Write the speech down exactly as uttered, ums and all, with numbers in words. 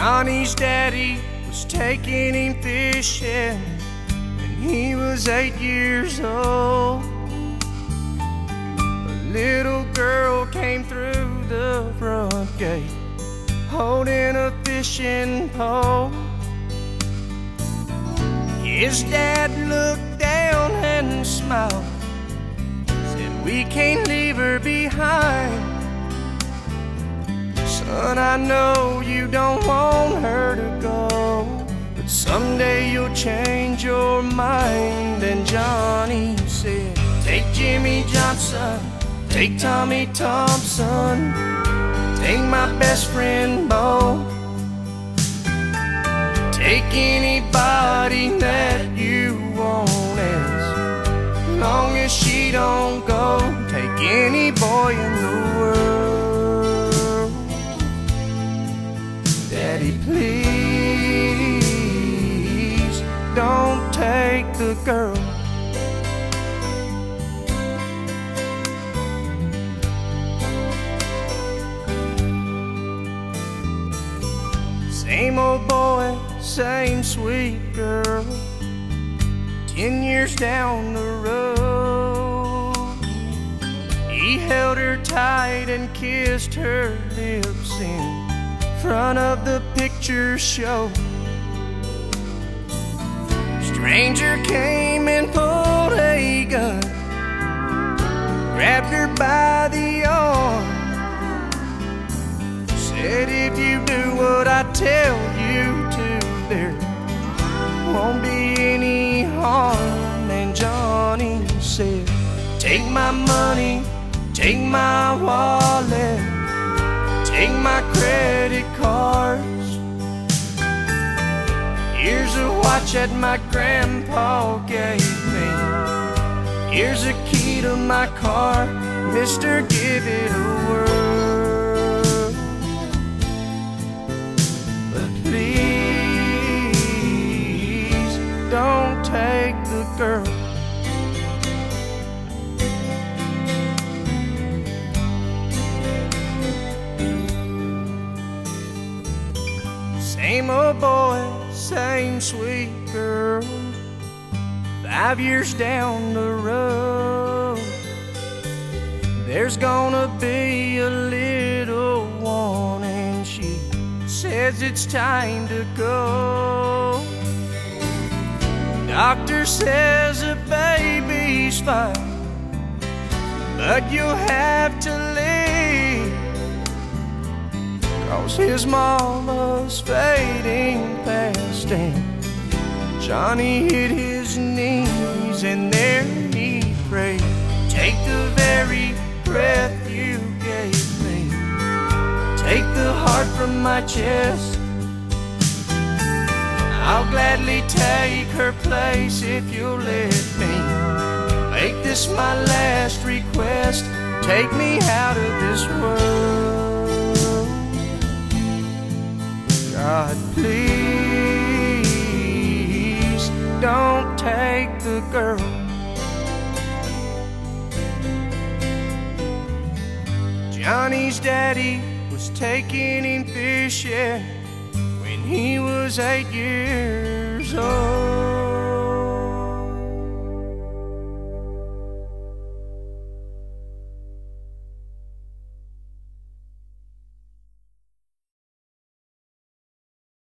Johnny's daddy was taking him fishing when he was eight years old. A little girl came through the front gate holding a fishing pole. His dad looked down and smiled, said, "We can't leave her behind. Son, I know you don't want her to go, but someday you'll change your mind." And Johnny said, "Take Jimmy Johnson, take Tommy Thompson, take my best friend Bo, take anybody that you want, as long as she don't go. Take any boy in the world. Daddy, please don't take the girl." Same old boy, same sweet girl, ten years down the road. He held her tight and kissed her lips in front of the picture show. Stranger came and pulled a gun, grabbed her by the arm, said, "If you do what I tell you to, there won't be any harm." And Johnny said, "Take my money, take my wallet, take my credit cards. Here's a watch that my grandpa gave me. Here's a key to my car. Mister, give it a whirl. But please don't take the girl." Same old boy, same sweet girl, five years down the road. There's gonna be a little one, and she says it's time to go. Doctor says the baby's fine, but you'll have to leave, 'cause his mama's fading fast. And Johnny hit his knees, and there he prayed, "Take the very breath you gave me, take the heart from my chest. I'll gladly take her place if you'll let me. Make this my last request, take me out of this world. God, please don't take the girl." Johnny's daddy was taking him fishing when he was eight years old.